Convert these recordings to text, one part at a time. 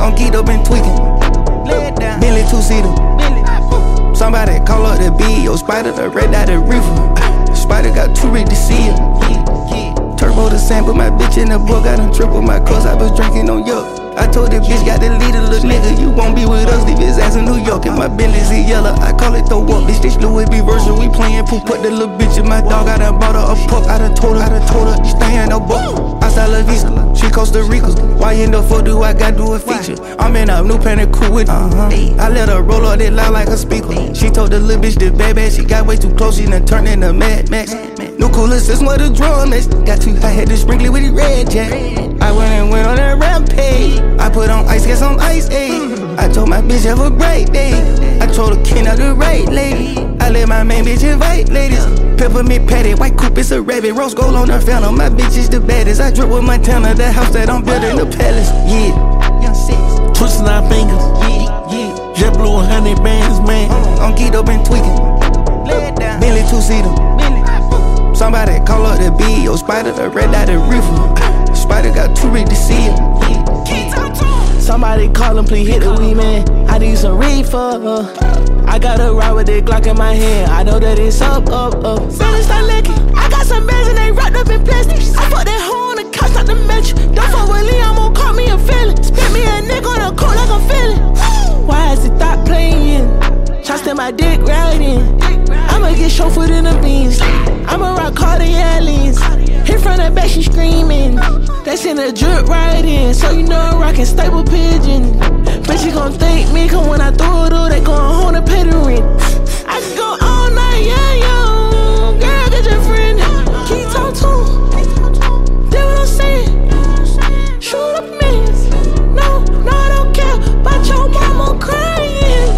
I'm geeked up and tweaking. Bentley two-seater. Somebody call up the B, yo, Spider, the red dot, the reefer. Spider got too rich to see it. Turbo the same, but my bitch in the book, got him triple my cause I was drinking on yuck. I told the bitch, got to lead a little nigga, you won't be with us, leave his ass in New York. And my Bentley's yellow, I call it throw up, bitch, this Louis V version, we playing poop, put the little bitch in my dog, I done bought her a pup, I done told her, you stay in no book. Hasta la vista, she Costa Rica, why in the fuck do I gotta do a feature? I'm in a new Panic Coupe with I let her roll up that loud like a speaker. She told the little bitch the bad, she got way too close, she done turned into Mad Max. New cooler system with the drum mix, got too high, had to sprinkle it with the red jack. I went on that rampage, I put on ice, get some ice, ayy. I told my bitch have a great day, I told the king of the right lady. I let my main bitch invite ladies. Peppermint patty, white coupe, it's a rabbit. Rose gold on her phantom, my bitch is the baddest. I drip with my Montana, the house that I'm building, the palace. Yeah, twisting our fingers. Jet blue 100 bands, man. I'm geeked up and tweaking. Bentley two-seater. Somebody call up the B, yo, Spider, the red dot, the reefer. Spider got too rich to see it. Somebody call him, please hit the weed, man. I need some reefer. I got a ride with that Glock in my hand. I know that it's up. Feelings start licking. I got some bands and they wrapped up in plastic. I put that hoe on the couch, not to mention. Don't fuck with Lee, I'm gon' call me a feeling. Spit me a nigga on a coat like I'm feeling. Why is it stop playing? Trust in my dick right in. I'ma get chauffeured in the beans. I'ma rock Cartier aliens. Hit from the back, she screaming. That's in the drip right in. So you know I'm rockin' Staple Pigeon. But you gon' thank me, cause when I throw it all, they gon' home to pay the rent. I can go all night, yeah. Girl, get your friend. Keep talk to him. That's what I'm saying. Shoot up minutes. No, I don't care about your mama crying.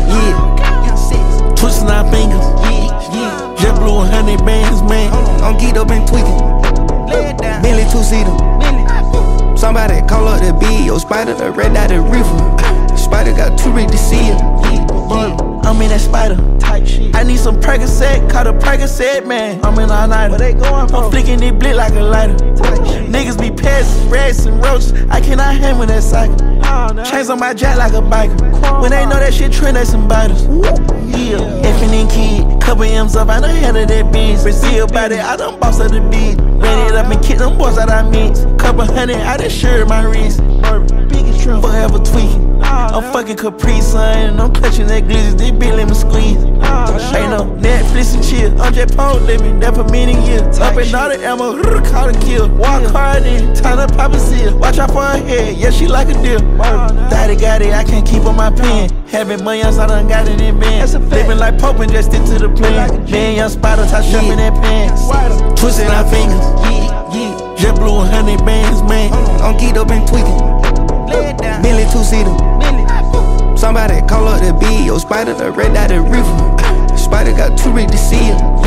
Twisting our fingers. Jet blue 100 bands, man. I'm geeked up and tweaking. Bentley two-seater. Somebody call up the B, yo, Spider, the red dot, the reefer. Spider got too rich to see it. I'm in that Spider type shit. I need some Percocet, call the Percocet, man. I'm in all night. Where they going, I'm flicking this blick like a lighter. Niggas be pests, rats, and roaches. I cannot handle that cycle. Chains on my jack like a biker. When they know that shit trend, they some biters. Yeah, F&N kid, couple M's up, I done handle that bitch. Brazil body, I done boss up the beat. Ran it up and kick them boys out I mix. Couple hundred, I done shirt my wrist. Biggest trunk, forever tweaking. I'm fucking Capri Sun, and I'm clutching that glizzy, this bitch let me squeeze. Ain't no Netflix and chill, I'm just pole living, that for many years. Up and all the ammo, call the kill. Walk hard in, time to pop a seal. Watch out for her head, yeah, she like a deal. Daddy got it, I can't keep on my pen. Having money, I done got it in band. Living like Pope and just stick to the plan. Me and young Spider, top strapping that pants. Twisting our fingers. Jet blue 100 bands, man. I'm geeked up and tweaking. Bentley two-seater. Somebody call up the B, yo, Spider, the red dot, the reefer. Spider got too rich to see it.